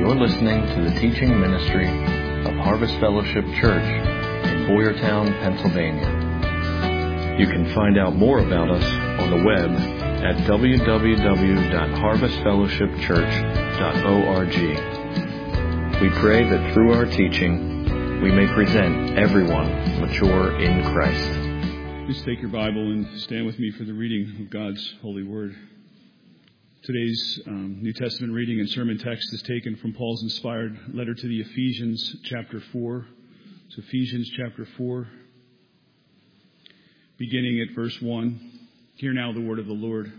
You're listening to the teaching ministry of Harvest Fellowship Church in Boyertown, Pennsylvania. You can find out more about us on the web at www.harvestfellowshipchurch.org. We pray that through our teaching, we may present everyone mature in Christ. Please take your Bible and stand with me for the reading of God's holy word. Today's New Testament reading and sermon text is taken from Paul's inspired letter to the Ephesians, chapter 4. So Ephesians, chapter 4, beginning at verse 1. Hear now the word of the Lord.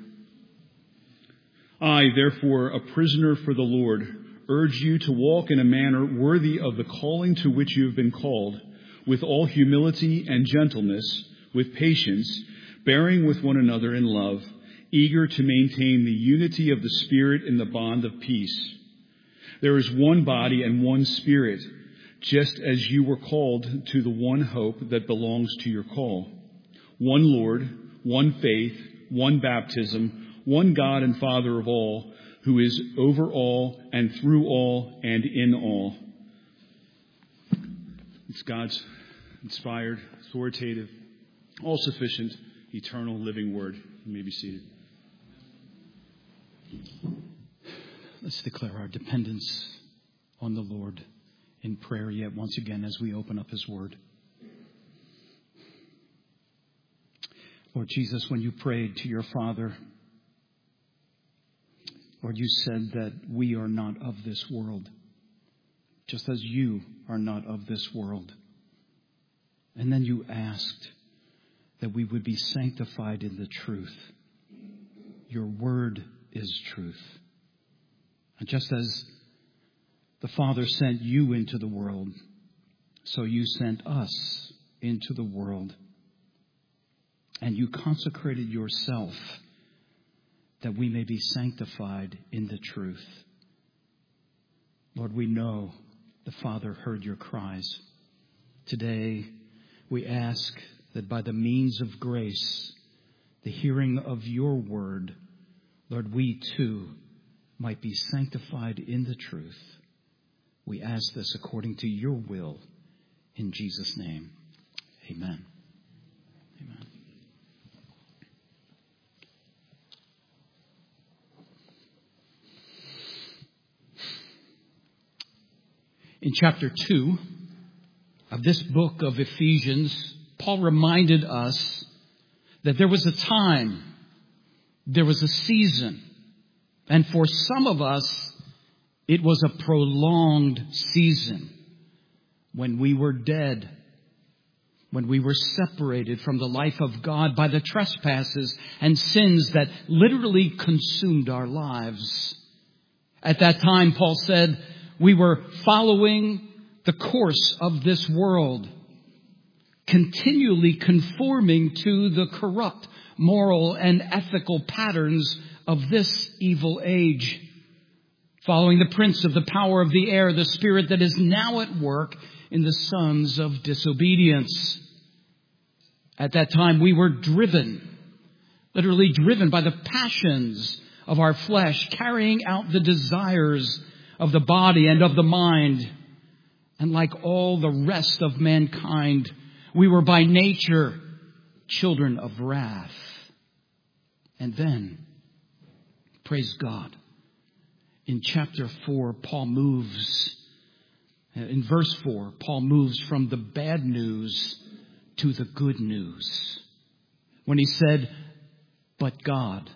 I, therefore, a prisoner for the Lord, urge you to walk in a manner worthy of the calling to which you have been called, with all humility and gentleness, with patience, bearing with one another in love, eager to maintain the unity of the Spirit in the bond of peace. There is one body and one Spirit, just as you were called to the one hope that belongs to your call. One Lord, one faith, one baptism, one God and Father of all, who is over all and through all and in all. It's God's inspired, authoritative, all-sufficient, eternal, living word. You may be seated. Let's declare our dependence on the Lord in prayer yet once again as we open up His Word. Lord Jesus, when you prayed to your Father, Lord, you said that we are not of this world, just as you are not of this world. And then you asked that we would be sanctified in the truth. Your word is truth. And just as the Father sent you into the world, so you sent us into the world. And you consecrated yourself that we may be sanctified in the truth. Lord, we know the Father heard your cries. Today, we ask that by the means of grace, the hearing of your word, Lord, we too might be sanctified in the truth. We ask this according to your will in Jesus' name. Amen. Amen. In chapter 2 of this book of Ephesians, Paul reminded us that there was a time, there was a season, and for some of us, it was a prolonged season when we were dead, when we were separated from the life of God by the trespasses and sins that literally consumed our lives. At that time, Paul said, we were following the course of this world, continually conforming to the corrupt moral and ethical patterns of this evil age, following the prince of the power of the air, the spirit that is now at work in the sons of disobedience. At that time, we were literally driven by the passions of our flesh, carrying out the desires of the body and of the mind. And like all the rest of mankind, we were by nature children of wrath. And then, praise God, in chapter 4, in verse 4, Paul moves from the bad news to the good news. When he said, but God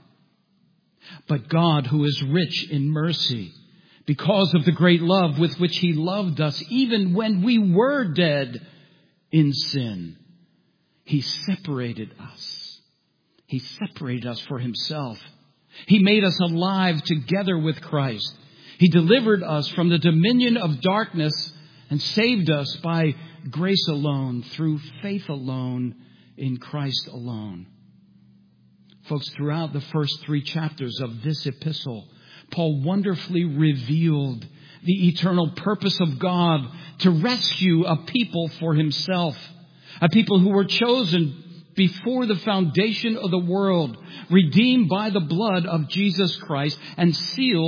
who is rich in mercy, because of the great love with which he loved us, even when we were dead in sin, he separated us. He separated us for himself. He made us alive together with Christ. He delivered us from the dominion of darkness and saved us by grace alone, through faith alone, in Christ alone. Folks, throughout the first 3 chapters of this epistle, Paul wonderfully revealed the eternal purpose of God to rescue a people for himself, a people who were chosen before the foundation of the world, redeemed by the blood of Jesus Christ and sealed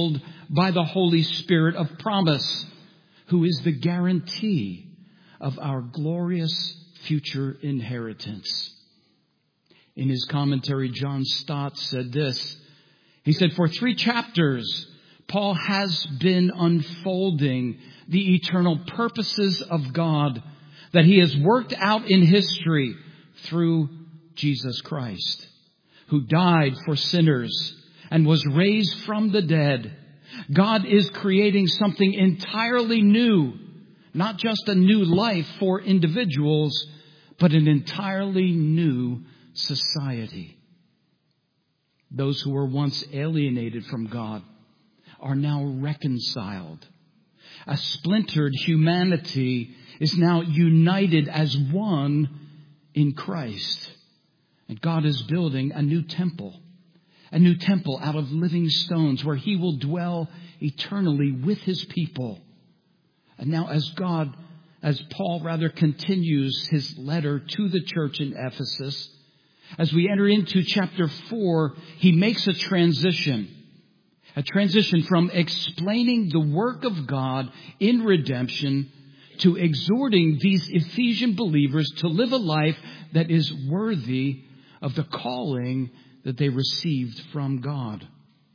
by the Holy Spirit of promise, who is the guarantee of our glorious future inheritance. In his commentary, John Stott said this. He said, for 3 chapters, Paul has been unfolding the eternal purposes of God that he has worked out in history through Jesus Christ, who died for sinners and was raised from the dead. God is creating something entirely new, not just a new life for individuals, but an entirely new society. Those who were once alienated from God are now reconciled. A splintered humanity is now united as one in Christ. And God is building a new temple out of living stones where he will dwell eternally with his people. And now as Paul continues his letter to the church in Ephesus, as we enter into chapter 4, he makes a transition from explaining the work of God in redemption to exhorting these Ephesian believers to live a life that is worthy of the calling that they received from God.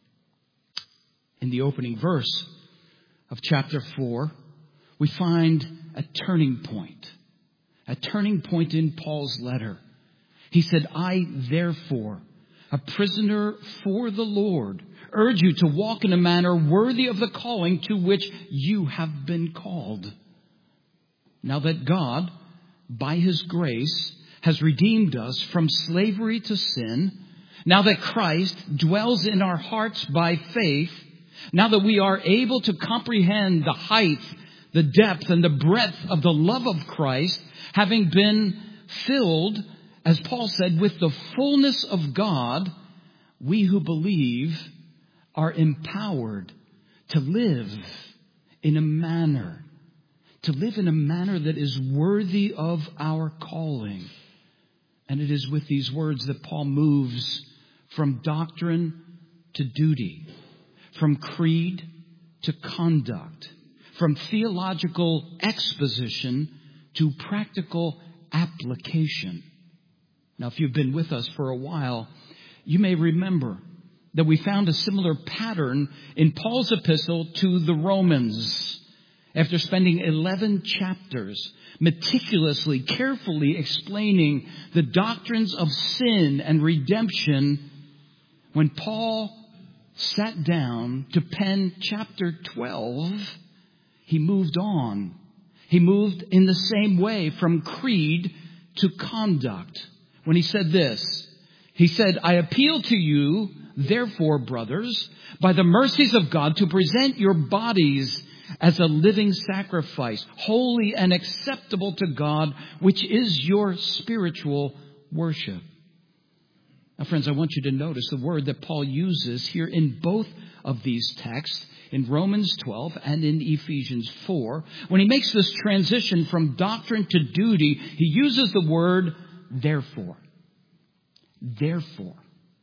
In the opening verse of chapter 4, we find a turning point in Paul's letter. He said, I, therefore, a prisoner for the Lord, urge you to walk in a manner worthy of the calling to which you have been called. Now that God, by his grace, has redeemed us from slavery to sin, now that Christ dwells in our hearts by faith, now that we are able to comprehend the height, the depth, and the breadth of the love of Christ, having been filled, as Paul said, with the fullness of God, we who believe are empowered to live in a manner that is worthy of our calling. And it is with these words that Paul moves from doctrine to duty, from creed to conduct, from theological exposition to practical application. Now, if you've been with us for a while, you may remember that we found a similar pattern in Paul's epistle to the Romans. After spending 11 chapters meticulously, carefully explaining the doctrines of sin and redemption, when Paul sat down to pen chapter 12, he moved on. He moved in the same way from creed to conduct. When he said this, he said, I appeal to you, therefore, brothers, by the mercies of God, to present your bodies as a living sacrifice, holy and acceptable to God, which is your spiritual worship. Now, friends, I want you to notice the word that Paul uses here in both of these texts, in Romans 12 and in Ephesians 4. When he makes this transition from doctrine to duty, he uses the word therefore. Therefore.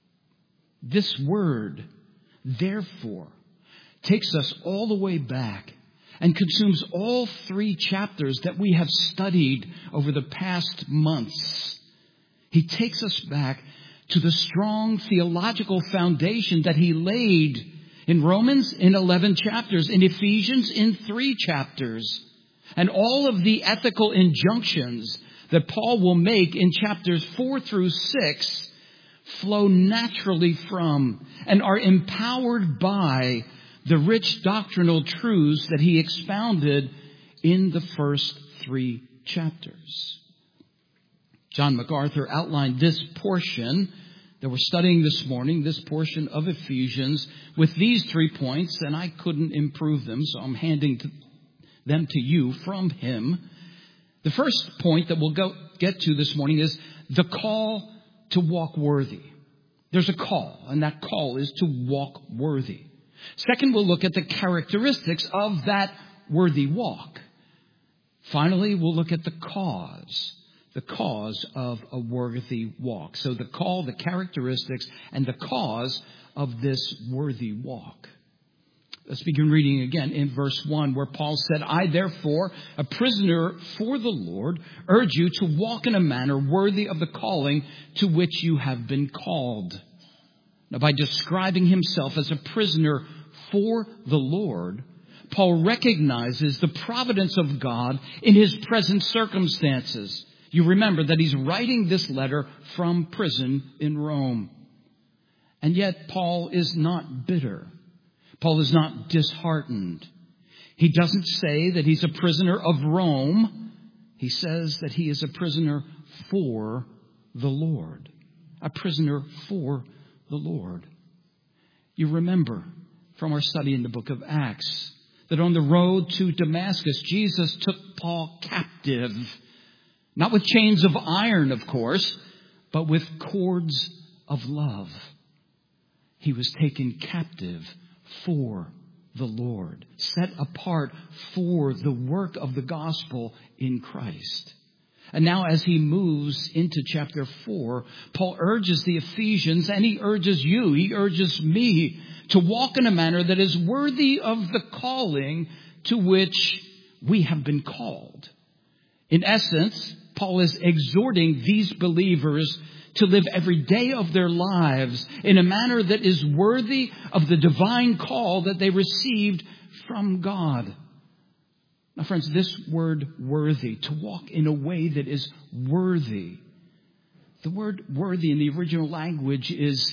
This word, therefore, takes us all the way back and consumes all 3 chapters that we have studied over the past months. He takes us back to the strong theological foundation that he laid in Romans in 11 chapters, in Ephesians in 3 chapters, and all of the ethical injunctions that Paul will make in chapters 4 through 6 flow naturally from and are empowered by the rich doctrinal truths that he expounded in the first 3 chapters. John MacArthur outlined this portion that we're studying this morning, this portion of Ephesians, with these 3 points, and I couldn't improve them, so I'm handing them to you from him. The first point that we'll get to this morning is the call to walk worthy. There's a call, and that call is to walk worthy. Second, we'll look at the characteristics of that worthy walk. Finally, we'll look at the cause of a worthy walk. So the call, the characteristics, and the cause of this worthy walk. Let's begin reading again in verse 1, where Paul said, I therefore, a prisoner for the Lord, urge you to walk in a manner worthy of the calling to which you have been called. Now, by describing himself as a prisoner for the Lord, Paul recognizes the providence of God in his present circumstances. You remember that he's writing this letter from prison in Rome. And yet Paul is not bitter. Paul is not disheartened. He doesn't say that he's a prisoner of Rome. He says that he is a prisoner for the Lord. A prisoner for the Lord. You remember from our study in the book of Acts that on the road to Damascus, Jesus took Paul captive. Not with chains of iron, of course, but with cords of love. He was taken captive for the Lord, set apart for the work of the gospel in Christ. And now as he moves into chapter 4, Paul urges the Ephesians, and he urges you, he urges me, to walk in a manner that is worthy of the calling to which we have been called. In essence, Paul is exhorting these believers to live every day of their lives in a manner that is worthy of the divine call that they received from God. Now, friends, this word worthy, to walk in a way that is worthy. The word worthy in the original language is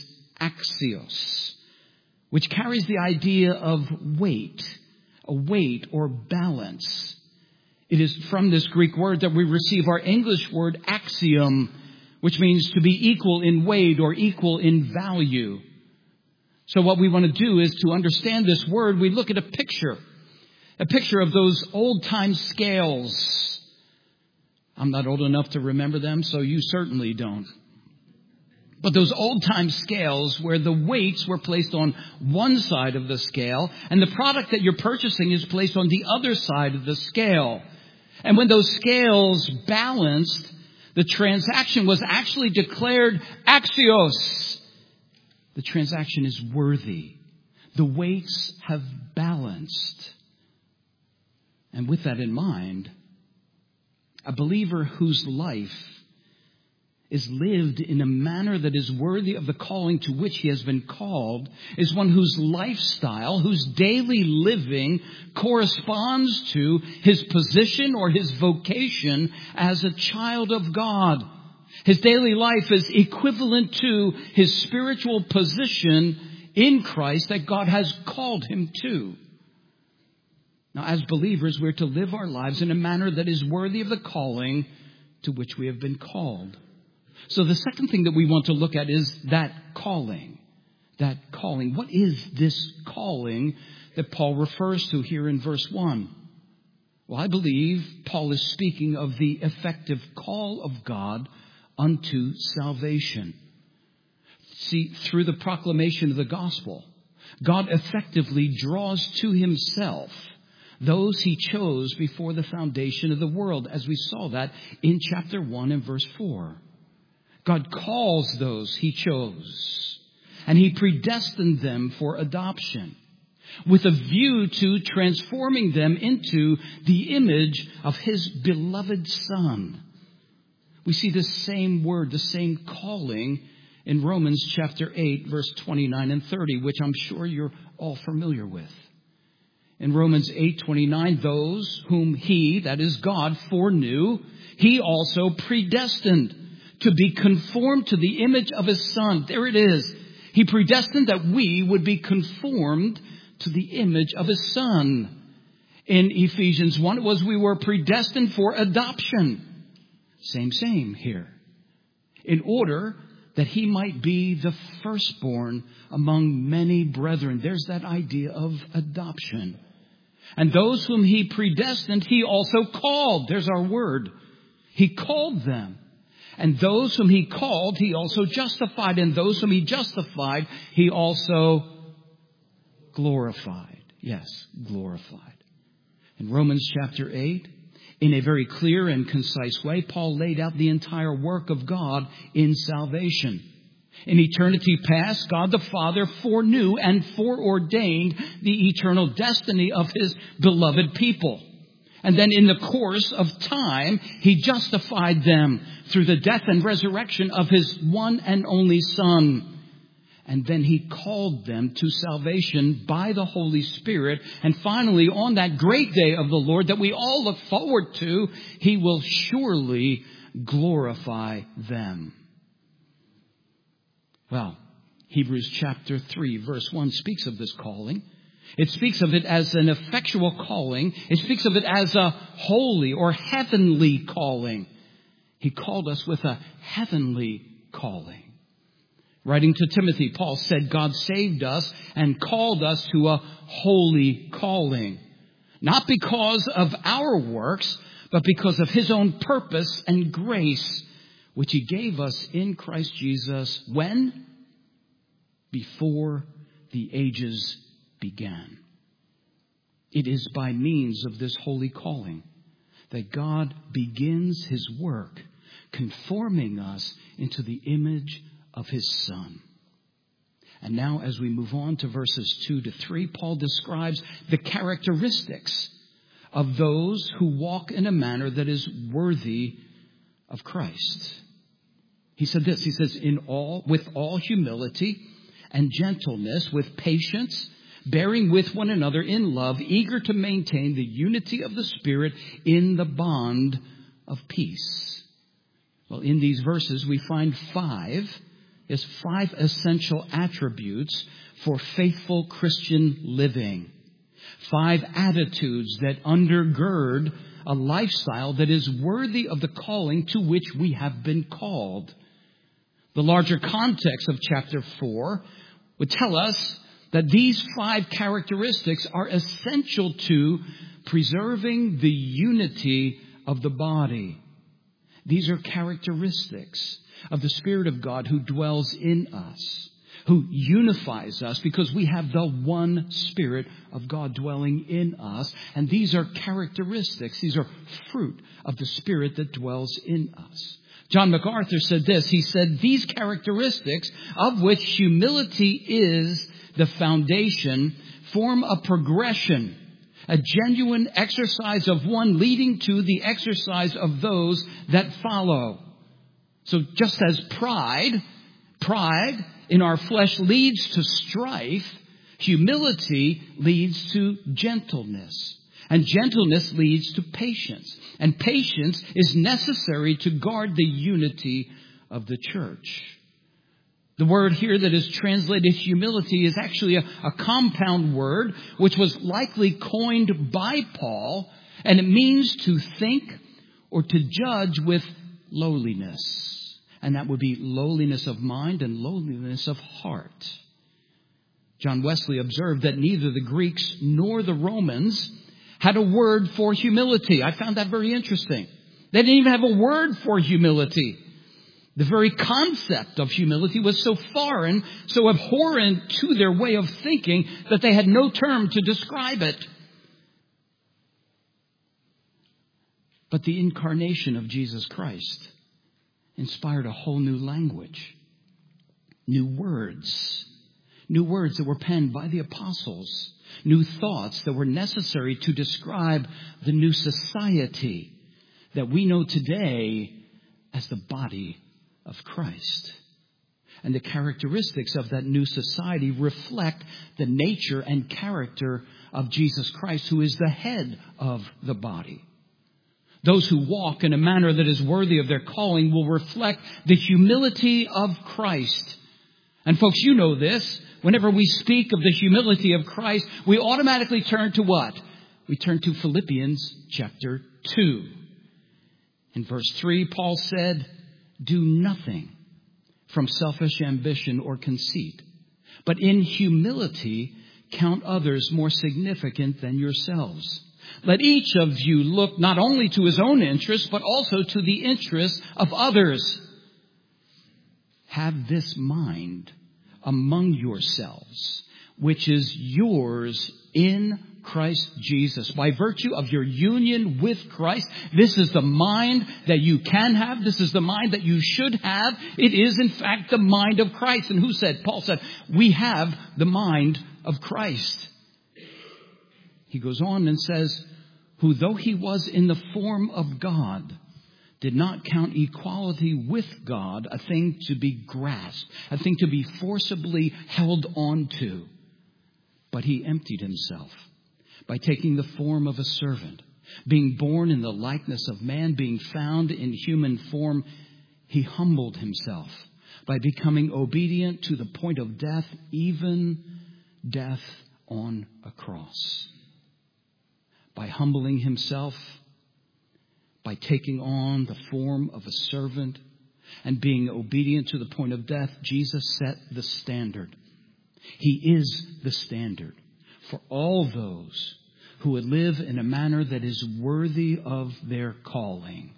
axios, which carries the idea of weight, a weight or balance. It is from this Greek word that we receive our English word axiom, which means to be equal in weight or equal in value. So what we want to do is to understand this word, we look at a picture of those old-time scales. I'm not old enough to remember them, so you certainly don't. But those old-time scales where the weights were placed on one side of the scale and the product that you're purchasing is placed on the other side of the scale. And when those scales balanced, the transaction was actually declared axios. The transaction is worthy. The weights have balanced. And with that in mind, a believer whose life is lived in a manner that is worthy of the calling to which he has been called is one whose lifestyle, whose daily living corresponds to his position or his vocation as a child of God. His daily life is equivalent to his spiritual position in Christ that God has called him to. Now, as believers, we're to live our lives in a manner that is worthy of the calling to which we have been called. So the second thing that we want to look at is that calling. That calling. What is this calling that Paul refers to here in verse 1? Well, I believe Paul is speaking of the effective call of God unto salvation. See, through the proclamation of the gospel, God effectively draws to himself those he chose before the foundation of the world, as we saw that in chapter 1 and verse 4. God calls those he chose, and he predestined them for adoption with a view to transforming them into the image of his beloved Son. We see the same word, the same calling in Romans chapter 8, verse 29 and 30, which I'm sure you're all familiar with. In Romans 8:29, those whom he, that is God, foreknew, he also predestined to be conformed to the image of his Son. There it is. He predestined that we would be conformed to the image of his Son. In Ephesians 1, it was we were predestined for adoption. Same here. In order that he might be the firstborn among many brethren. There's that idea of adoption. And those whom he predestined, he also called. There's our word. He called them. And those whom he called, he also justified. And those whom he justified, he also glorified. Yes, glorified. In Romans chapter 8, in a very clear and concise way, Paul laid out the entire work of God in salvation. In eternity past, God the Father foreknew and foreordained the eternal destiny of His beloved people. And then in the course of time, He justified them through the death and resurrection of His one and only Son. And then He called them to salvation by the Holy Spirit. And finally, on that great day of the Lord that we all look forward to, He will surely glorify them. Well, Hebrews chapter 3, verse 1 speaks of this calling. It speaks of it as an effectual calling. It speaks of it as a holy or heavenly calling. He called us with a heavenly calling. Writing to Timothy, Paul said, God saved us and called us to a holy calling. Not because of our works, but because of His own purpose and grace, which He gave us in Christ Jesus. When? Before the ages began. It is by means of this holy calling that God begins His work, conforming us into the image of His Son. And now as we move on to verses 2 to 3, Paul describes the characteristics of those who walk in a manner that is worthy of Christ. He said this, he says, with all humility and gentleness, with patience, bearing with one another in love, eager to maintain the unity of the Spirit in the bond of peace. Well, in these verses we find five essential attributes for faithful Christian living. 5 attitudes that undergird a lifestyle that is worthy of the calling to which we have been called. The larger context of chapter 4 would tell us that these 5 characteristics are essential to preserving the unity of the body. These are characteristics of the Spirit of God who dwells in us, who unifies us because we have the one Spirit of God dwelling in us. And these are characteristics, these are fruit of the Spirit that dwells in us. John MacArthur said this, he said, these characteristics, of which humility is the foundation, form a progression, a genuine exercise of one leading to the exercise of those that follow. So just as pride in our flesh leads to strife, humility leads to gentleness. And gentleness leads to patience. And patience is necessary to guard the unity of the church. The word here that is translated humility is actually a compound word which was likely coined by Paul, and it means to think or to judge with lowliness. And that would be lowliness of mind and lowliness of heart. John Wesley observed that neither the Greeks nor the Romans had a word for humility. I found that very interesting. They didn't even have a word for humility. The very concept of humility was so foreign, so abhorrent to their way of thinking that they had no term to describe it. But the incarnation of Jesus Christ inspired a whole new language, new words that were penned by the apostles, new thoughts that were necessary to describe the new society that we know today as the body of Christ. And the characteristics of that new society reflect the nature and character of Jesus Christ, who is the head of the body. Those who walk in a manner that is worthy of their calling will reflect the humility of Christ. And folks, you know this. Whenever we speak of the humility of Christ, we automatically turn to what? We turn to Philippians chapter 2. In verse 3, Paul said, do nothing from selfish ambition or conceit, but in humility count others more significant than yourselves. Let each of you look not only to his own interests, but also to the interests of others. Have this mind among yourselves, which is yours in Christ Jesus. By virtue of your union with Christ, this is the mind that you can have. This is the mind that you should have. It is, in fact, the mind of Christ. And who said? Paul said, we have the mind of Christ. He goes on and says, who though he was in the form of God, did not count equality with God a thing to be grasped, a thing to be forcibly held on to. But he emptied himself by taking the form of a servant. Being born in the likeness of man, being found in human form, he humbled himself by becoming obedient to the point of death, even death on a cross. By humbling himself, by taking on the form of a servant and being obedient to the point of death, Jesus set the standard. He is the standard for all those who would live in a manner that is worthy of their calling.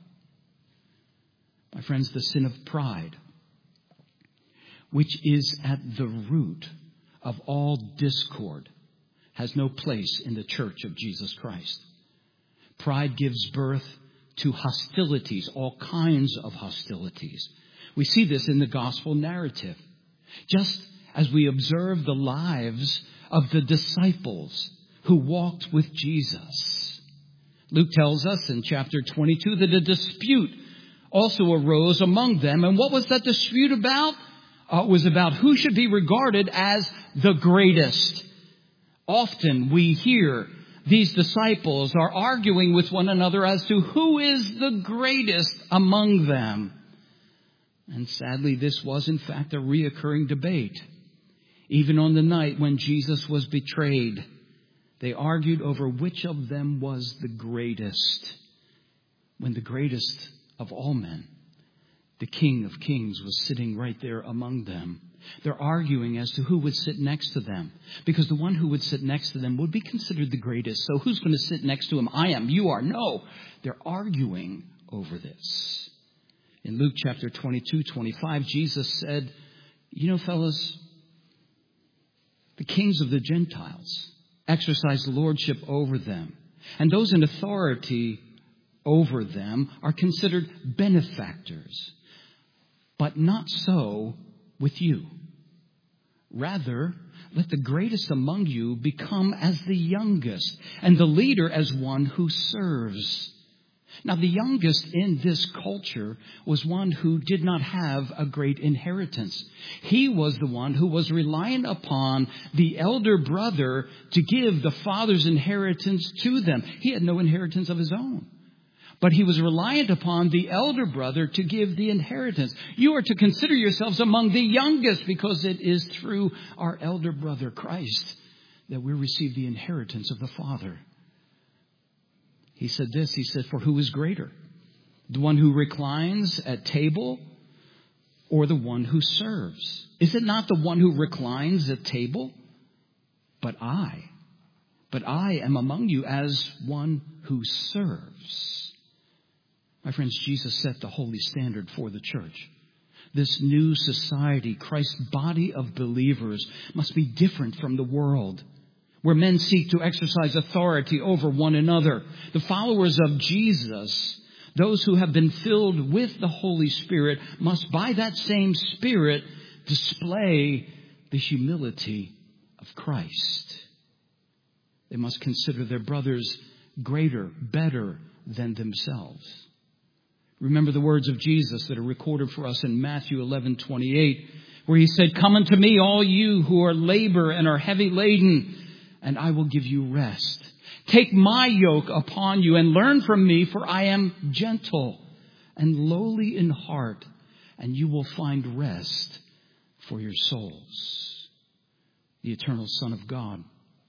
My friends, the sin of pride, which is at the root of all discord, has no place in the church of Jesus Christ. Pride gives birth to hostilities, all kinds of hostilities. We see this in the gospel narrative. Just as we observe the lives of the disciples who walked with Jesus. Luke tells us in chapter 22 that a dispute also arose among them. And what was that dispute about? It was about who should be regarded as the greatest. Often we hear these disciples are arguing with one another as to who is the greatest among them. And sadly, this was in fact a reoccurring debate. Even on the night when Jesus was betrayed, they argued over which of them was the greatest. When the greatest of all men, the King of Kings, was sitting right there among them. They're arguing as to who would sit next to them, because the one who would sit next to them would be considered the greatest. So who's going to sit next to him? I am. You are. No. They're arguing over this. In Luke chapter 22-25, Jesus said, you know, fellas, the kings of the Gentiles exercise lordship over them, and those in authority over them are considered benefactors. But not so with you. Rather, let the greatest among you become as the youngest, and the leader as one who serves. Now, the youngest in this culture was one who did not have a great inheritance. He was the one who was reliant upon the elder brother to give the father's inheritance to them. He had no inheritance of his own, but he was reliant upon the elder brother to give the inheritance. You are to consider yourselves among the youngest, because it is through our elder brother Christ that we receive the inheritance of the Father. He said this, he said, for who is greater? The one who reclines at table or the one who serves? Is it not the one who reclines at table? But I am among you as one who serves. My friends, Jesus set the holy standard for the church. This new society, Christ's body of believers, must be different from the world, where men seek to exercise authority over one another. The followers of Jesus, those who have been filled with the Holy Spirit, must by that same Spirit display the humility of Christ. They must consider their brothers greater, better than themselves. Remember the words of Jesus that are recorded for us in Matthew 11:28, where he said, come unto me, all you who are labor and are heavy laden, and I will give you rest. Take my yoke upon you and learn from me, for I am gentle and lowly in heart, and you will find rest for your souls. The eternal Son of God,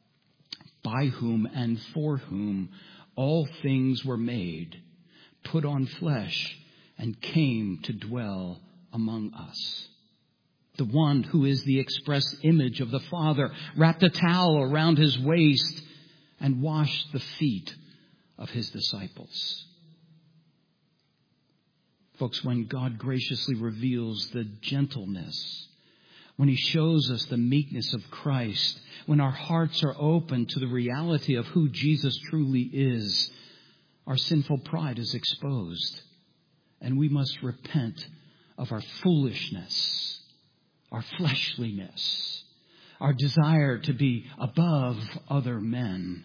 by whom and for whom all things were made, put on flesh and came to dwell among us. The one who is the express image of the Father wrapped a towel around his waist and washed the feet of his disciples. Folks, when God graciously reveals the gentleness when He shows us the meekness of Christ, when our hearts are open to the reality of who Jesus truly is, our sinful pride is exposed. And we must repent of our foolishness, our fleshliness, our desire to be above other men.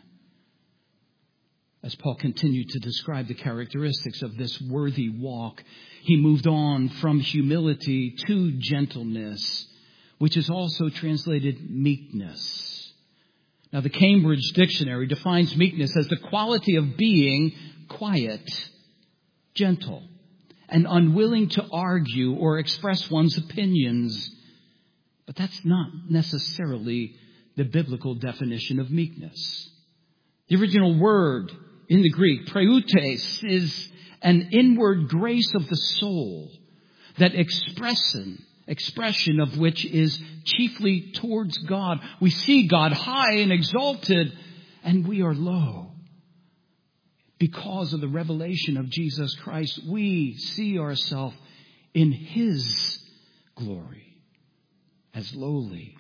As Paul continued to describe the characteristics of this worthy walk, he moved on from humility to gentleness, which is also translated meekness. Now, the Cambridge Dictionary defines meekness as the quality of being quiet, gentle, and unwilling to argue or express one's opinions. But that's not necessarily the biblical definition of meekness. The original word in the Greek, praeutes, is an inward grace of the soul, that expression of which is chiefly towards God. We see God high and exalted, and we are low. Because of the revelation of Jesus Christ, we see ourselves in His glory as lowly.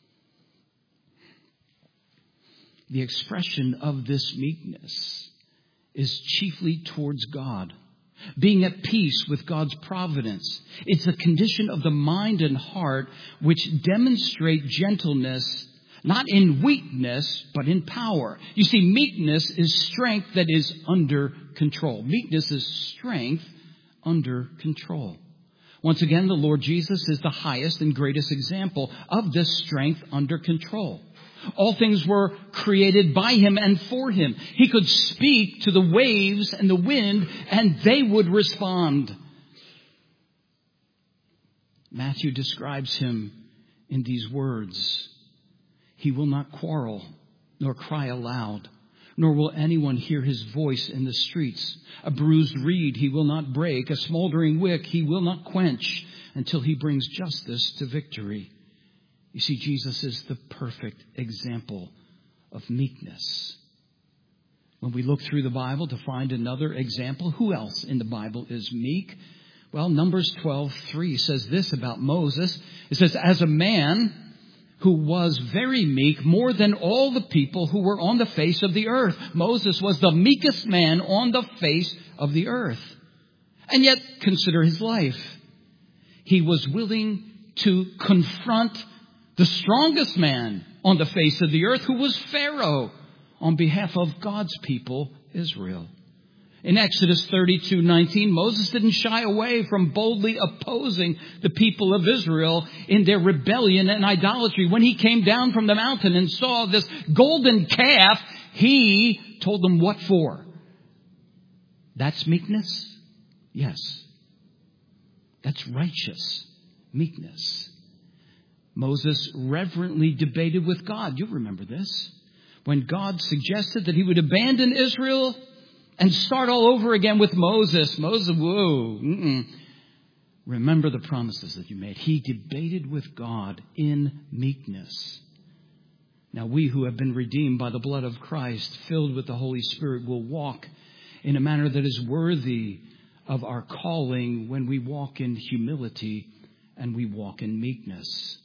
The expression of this meekness is chiefly towards God, being at peace with God's providence. It's a condition of the mind and heart which demonstrate gentleness, not in weakness, but in power. You see, meekness is strength that is under control. Meekness is strength under control. Once again, the Lord Jesus is the highest and greatest example of this strength under control. All things were created by Him and for Him. He could speak to the waves and the wind, and they would respond. Matthew describes Him in these words: He will not quarrel, nor cry aloud, nor will anyone hear His voice in the streets. A bruised reed He will not break, a smoldering wick He will not quench, until He brings justice to victory. You see, Jesus is the perfect example of meekness. When we look through the Bible to find another example, who else in the Bible is meek? Well, Numbers 12:3 says this about Moses. It says, as a man who was very meek, more than all the people who were on the face of the earth. Moses was the meekest man on the face of the earth. And yet, consider his life. He was willing to confront the strongest man on the face of the earth, who was Pharaoh, on behalf of God's people, Israel. In Exodus 32:19, Moses didn't shy away from boldly opposing the people of Israel in their rebellion and idolatry. When he came down from the mountain and saw this golden calf, he told them what for? That's meekness? Yes. That's righteous meekness. Moses reverently debated with God. You remember this. When God suggested that He would abandon Israel and start all over again with Moses. Moses, whoa. Remember the promises that you made. He debated with God in meekness. Now we who have been redeemed by the blood of Christ, filled with the Holy Spirit, will walk in a manner that is worthy of our calling when we walk in humility and we walk in meekness.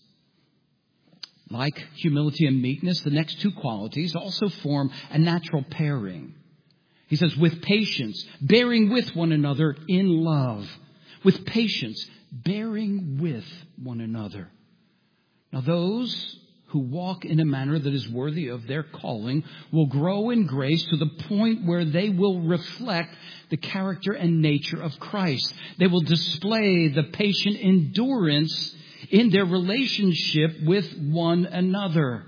Like humility and meekness, the next two qualities also form a natural pairing. He says, with patience, bearing with one another in love. With patience, bearing with one another. Now those who walk in a manner that is worthy of their calling will grow in grace to the point where they will reflect the character and nature of Christ. They will display the patient endurance in their relationship with one another.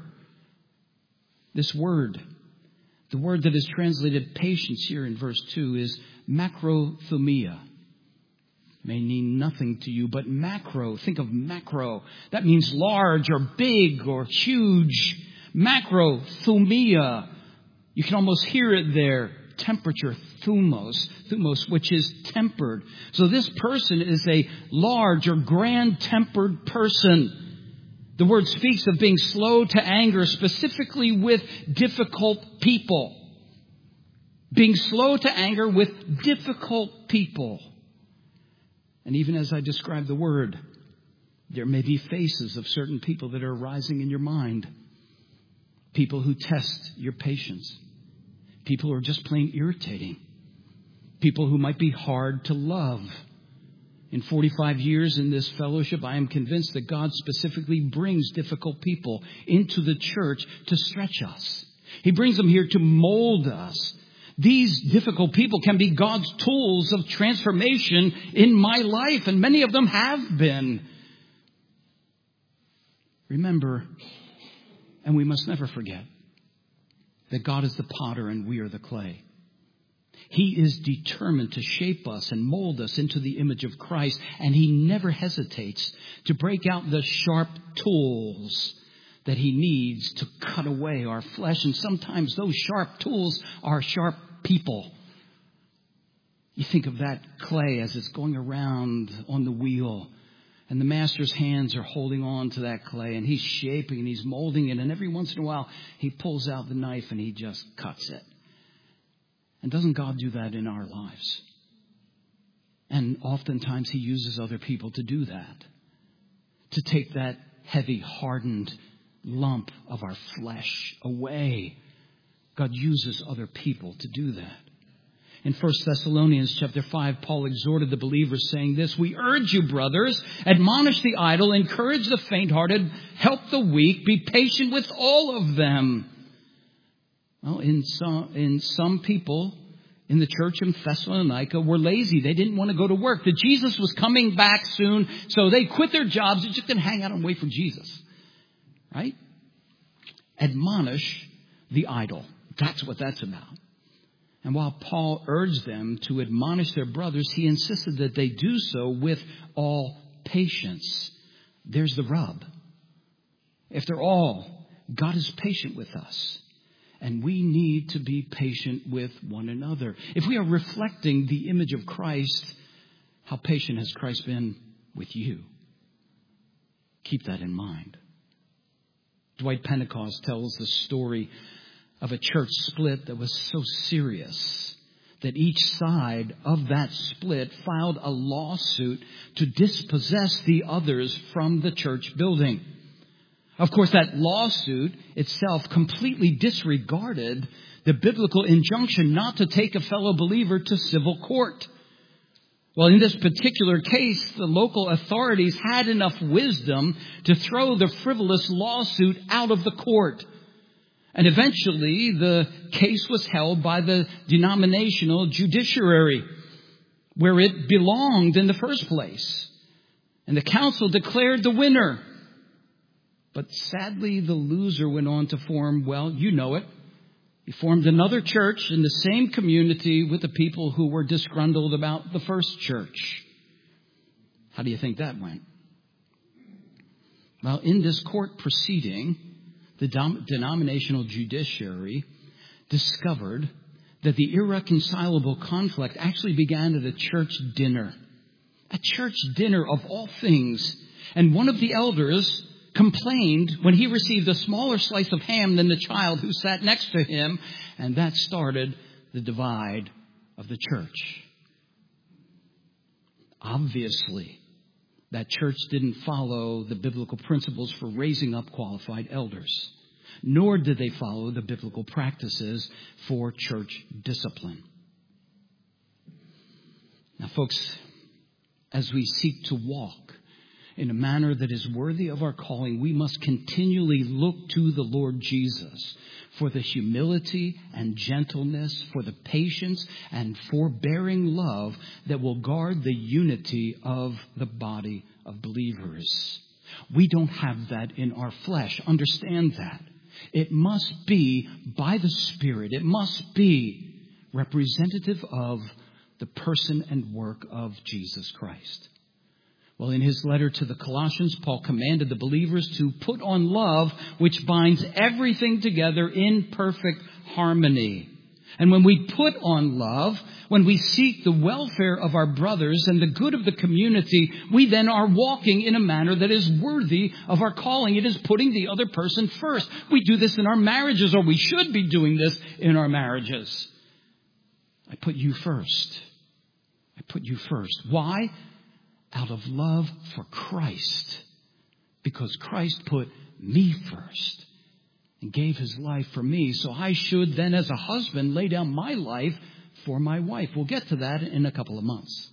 This word, the word that is translated patience here in verse 2, is macrothumia. May mean nothing to you, but macro, think of macro. That means large or big or huge. Macrothumia. You can almost hear it there. Temperature, thumos, which is tempered. So this person is a large or grand-tempered person. The word speaks of being slow to anger, specifically with difficult people. Being slow to anger with difficult people. And even as I describe the word, There may be faces of certain people that are arising in your mind. People who test your patience. People who are just plain irritating. People who might be hard to love. In 45 years in this fellowship, I am convinced that God specifically brings difficult people into the church to stretch us. He brings them here to mold us. These difficult people can be God's tools of transformation in my life, and many of them have been. Remember, and we must never forget, that God is the potter and we are the clay. He is determined to shape us and mold us into the image of Christ, and He never hesitates to break out the sharp tools that He needs to cut away our flesh. And sometimes those sharp tools are sharp people. You think of that clay as it's going around on the wheel, and the master's hands are holding on to that clay, and he's shaping and he's molding it, and every once in a while he pulls out the knife and he just cuts it. And doesn't God do that in our lives? And oftentimes He uses other people to do that. To take that heavy, hardened lump of our flesh away. God uses other people to do that. In 1 Thessalonians chapter 5, Paul exhorted the believers saying this: "We urge you, brothers, admonish the idle, encourage the faint-hearted, help the weak, be patient with all of them." Well, in some people in the church in Thessalonica were lazy. They didn't want to go to work. That Jesus was coming back soon, so they quit their jobs and just didn't hang out and wait for Jesus. Right? Admonish the idle. That's what that's about. And while Paul urged them to admonish their brothers, he insisted that they do so with all patience. There's the rub. After all, God is patient with us. And we need to be patient with one another. If we are reflecting the image of Christ, how patient has Christ been with you? Keep that in mind. Dwight Pentecost tells the story of a church split that was so serious that each side of that split filed a lawsuit to dispossess the others from the church building. Of course, that lawsuit itself completely disregarded the biblical injunction not to take a fellow believer to civil court. Well, in this particular case, the local authorities had enough wisdom to throw the frivolous lawsuit out of the court. And eventually, the case was held by the denominational judiciary, where it belonged in the first place. And the council declared the winner. But sadly, the loser went on to form, well, you know it. He formed another church in the same community with the people who were disgruntled about the first church. How do you think that went? Well, in this court proceeding, the denominational judiciary discovered that the irreconcilable conflict actually began at a church dinner. A church dinner of all things. And one of the elders complained when he received a smaller slice of ham than the child who sat next to him, and that started the divide of the church. Obviously, that church didn't follow the biblical principles for raising up qualified elders, nor did they follow the biblical practices for church discipline. Now, folks, as we seek to walk in a manner that is worthy of our calling, we must continually look to the Lord Jesus for the humility and gentleness, for the patience and forbearing love that will guard the unity of the body of believers. We don't have that in our flesh. Understand that. It must be by the Spirit. It must be representative of the person and work of Jesus Christ. Well, in his letter to the Colossians, Paul commanded the believers to put on love, which binds everything together in perfect harmony. And when we put on love, when we seek the welfare of our brothers and the good of the community, we then are walking in a manner that is worthy of our calling. It is putting the other person first. We do this in our marriages, or we should be doing this in our marriages. I put you first. I put you first. Why? Out of love for Christ. because Christ put me first and gave his life for me. So I should then, as a husband, lay down my life for my wife. We'll get to that in a couple of months.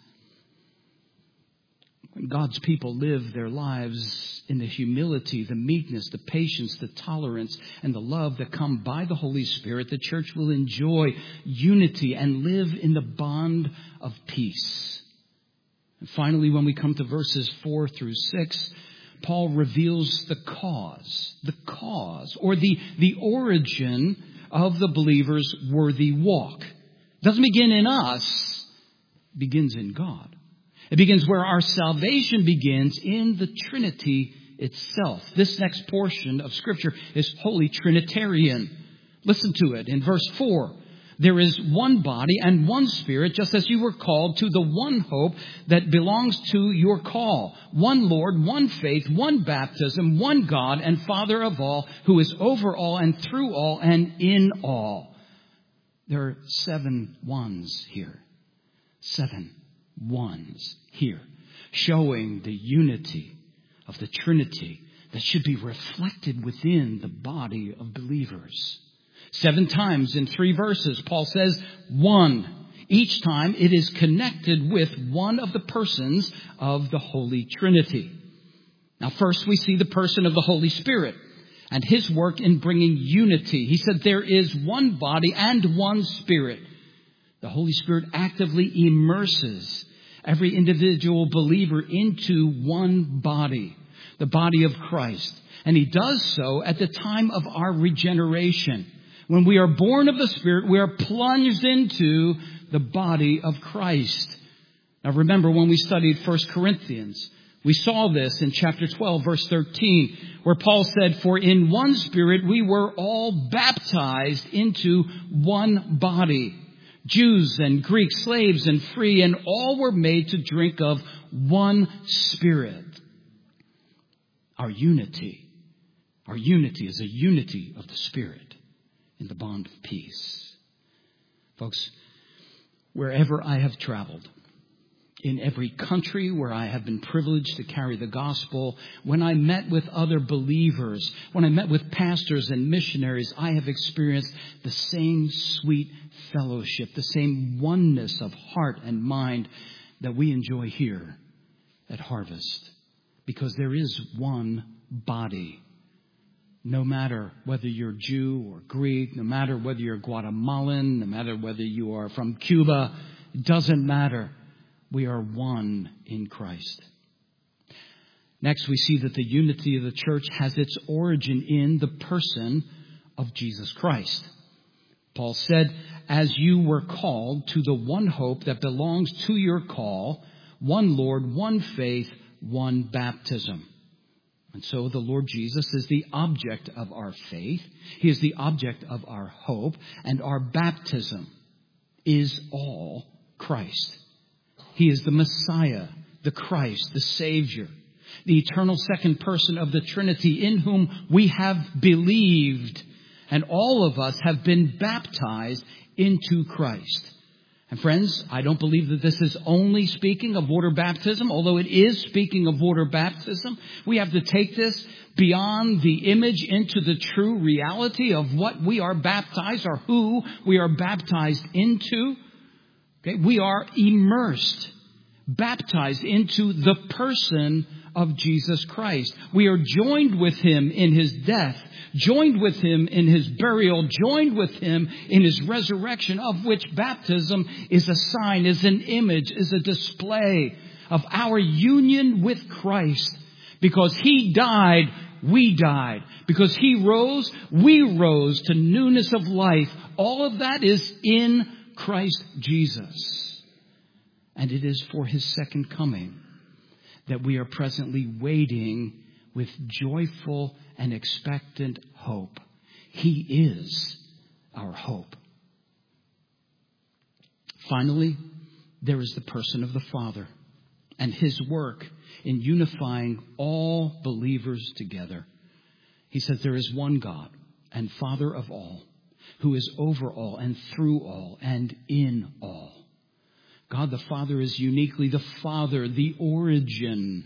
When God's people live their lives in the humility, the meekness, the patience, the tolerance, and the love that come by the Holy Spirit, the church will enjoy unity and live in the bond of peace. And finally, when we come to verses 4 through 6, Paul reveals the cause, or the origin of the believer's worthy walk. It doesn't begin in us, it begins in God. It begins where our salvation begins, in the Trinity itself. This next portion of Scripture is wholly Trinitarian. Listen to it in verse 4. There is one body and one Spirit, just as you were called to the one hope that belongs to your call. One Lord, one faith, one baptism, one God and Father of all, who is over all and through all and in all. There are 7 ones here. 7 ones here, showing the unity of the Trinity that should be reflected within the body of believers. 7 times in 3 verses, Paul says one. Each time it is connected with one of the persons of the Holy Trinity. Now, first we see the person of the Holy Spirit and his work in bringing unity. He said there is one body and one Spirit. The Holy Spirit actively immerses every individual believer into one body, the body of Christ. And he does so at the time of our regeneration. When we are born of the Spirit, we are plunged into the body of Christ. Now remember, when we studied 1 Corinthians, we saw this in chapter 12, verse 13, where Paul said, "For in one Spirit we were all baptized into one body. Jews and Greeks, slaves and free, and all were made to drink of one Spirit." Our unity is a unity of the Spirit in the bond of peace. Folks, wherever I have traveled, in every country where I have been privileged to carry the gospel, when I met with other believers, when I met with pastors and missionaries, I have experienced the same sweet fellowship, the same oneness of heart and mind that we enjoy here at Harvest. Because there is one body. No matter whether you're Jew or Greek, no matter whether you're Guatemalan, no matter whether you are from Cuba, it doesn't matter. We are one in Christ. Next, we see that the unity of the church has its origin in the person of Jesus Christ. Paul said, "As you were called to the one hope that belongs to your call, one Lord, one faith, one baptism." And so the Lord Jesus is the object of our faith. He is the object of our hope. And our baptism is all Christ. He is the Messiah, the Christ, the Savior, the eternal second person of the Trinity, in whom we have believed. And all of us have been baptized into Christ. And friends, I don't believe that this is only speaking of water baptism, although it is speaking of water baptism. We have to take this beyond the image into the true reality of what we are baptized, or who we are baptized into. Okay? We are immersed, baptized into the person of Jesus Christ. We are joined with him in his death, joined with him in his burial, joined with him in his resurrection, of which baptism is a sign, is an image, is a display of our union with Christ. Because he died, we died. Because he rose, we rose to newness of life. All of that is in Christ Jesus. And it is for his second coming that we are presently waiting with joyful and expectant hope. He is our hope. Finally, there is the person of the Father and his work in unifying all believers together. He says there is one God and Father of all, who is over all and through all and in all. God the Father is uniquely the Father, the origin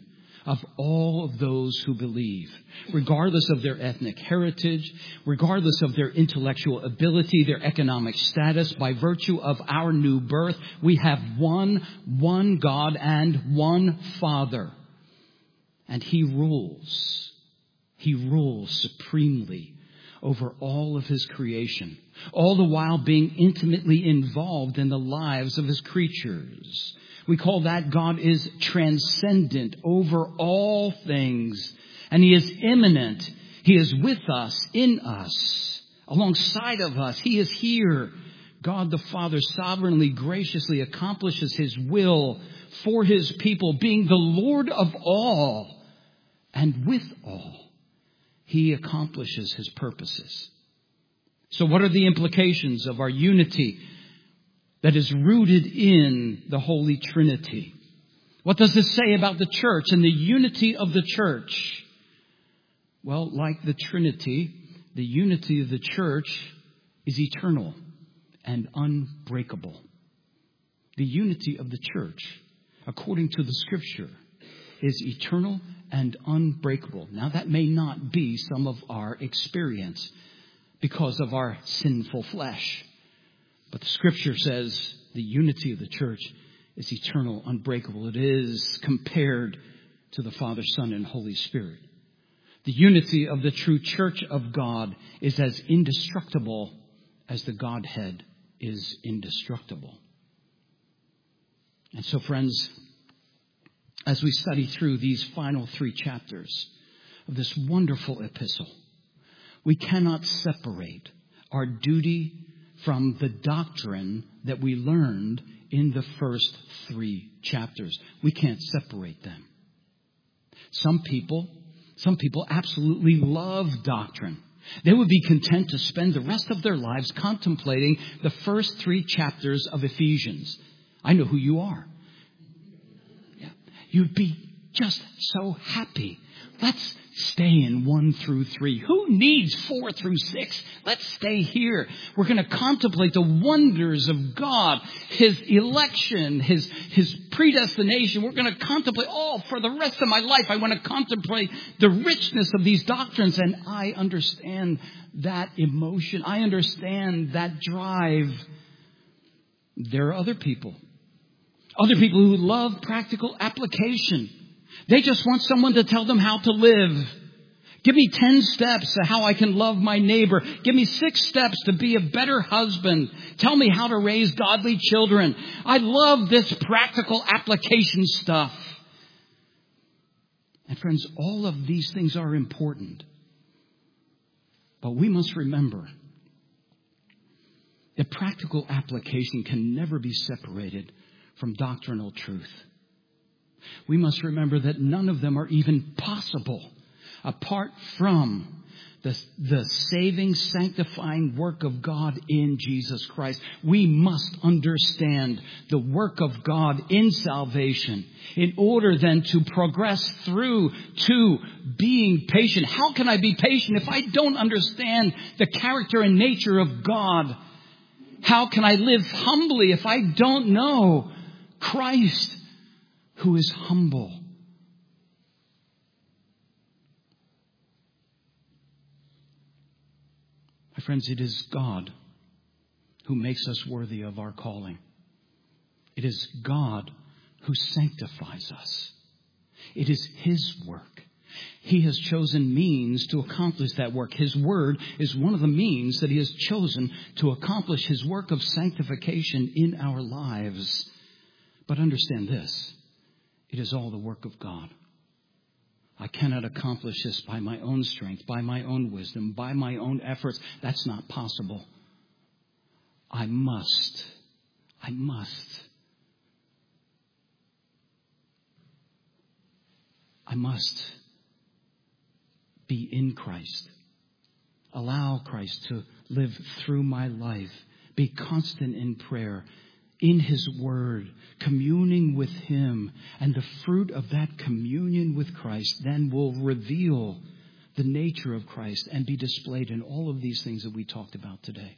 of all of those who believe, regardless of their ethnic heritage, regardless of their intellectual ability, their economic status. By virtue of our new birth, we have one God and one Father. And He rules. He rules supremely over all of His creation, all the while being intimately involved in the lives of His creatures. We call that God is transcendent over all things, and He is immanent. He is with us, in us, alongside of us. He is here. God the Father sovereignly, graciously accomplishes His will for His people, being the Lord of all, and with all, He accomplishes His purposes. So what are the implications of our unity that is rooted in the Holy Trinity? What does this say about the church and the unity of the church? Well, like the Trinity, the unity of the church is eternal and unbreakable. The unity of the church, according to the Scripture, is eternal and unbreakable. Now, that may not be some of our experience because of our sinful flesh. But the Scripture says the unity of the church is eternal, unbreakable. It is compared to the Father, Son, and Holy Spirit. The unity of the true church of God is as indestructible as the Godhead is indestructible. And so, friends, as we study through these final 3 chapters of this wonderful epistle, we cannot separate our duty from the doctrine that we learned in the first 3 chapters. We can't separate them. Some people absolutely love doctrine. They would be content to spend the rest of their lives contemplating the first 3 chapters of Ephesians. I know who you are. Yeah. You'd be just so happy. Let's stay in 1 through 3. Who needs 4 through 6? Let's stay here. We're going to contemplate the wonders of God, His election, His predestination. We're going to contemplate for the rest of my life. I want to contemplate the richness of these doctrines. And I understand that emotion. I understand that drive. There are other people who love practical application. They just want someone to tell them how to live. Give me 10 steps to how I can love my neighbor. Give me 6 steps to be a better husband. Tell me how to raise godly children. I love this practical application stuff. And friends, all of these things are important. But we must remember that practical application can never be separated from doctrinal truth. We must remember that none of them are even possible apart from the saving, sanctifying work of God in Jesus Christ. We must understand the work of God in salvation in order then to progress through to being patient. How can I be patient if I don't understand the character and nature of God? How can I live humbly if I don't know Christ, who is humble? My friends, it is God who makes us worthy of our calling. It is God who sanctifies us. It is His work. He has chosen means to accomplish that work. His word is one of the means that He has chosen to accomplish His work of sanctification in our lives. But understand this. It is all the work of God. I cannot accomplish this by my own strength, by my own wisdom, by my own efforts. That's not possible. I must be in Christ. Allow Christ to live through my life. Be constant in prayer, in His Word, communing with Him. And the fruit of that communion with Christ then will reveal the nature of Christ and be displayed in all of these things that we talked about today.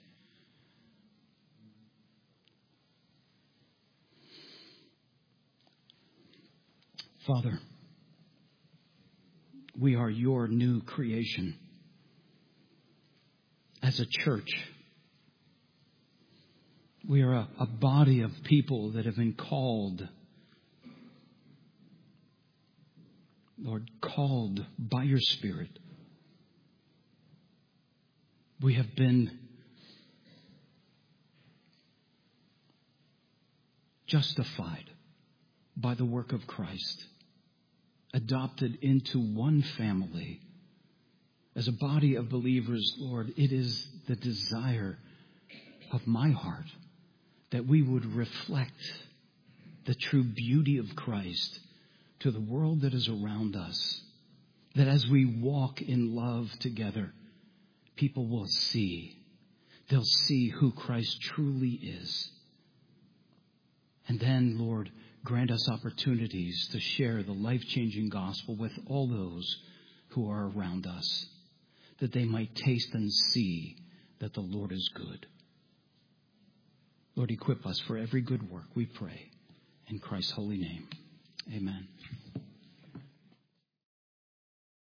Father, We are your new creation. As a church, we are a body of people that have been called, Lord, called by your Spirit. We have been justified by the work of Christ, adopted into one family. As a body of believers, Lord, it is the desire of my heart that we would reflect the true beauty of Christ to the world that is around us. That as we walk in love together, people will see. They'll see who Christ truly is. And then, Lord, grant us opportunities to share the life-changing gospel with all those who are around us, that they might taste and see that the Lord is good. Lord, equip us for every good work, we pray. In Christ's holy name, amen.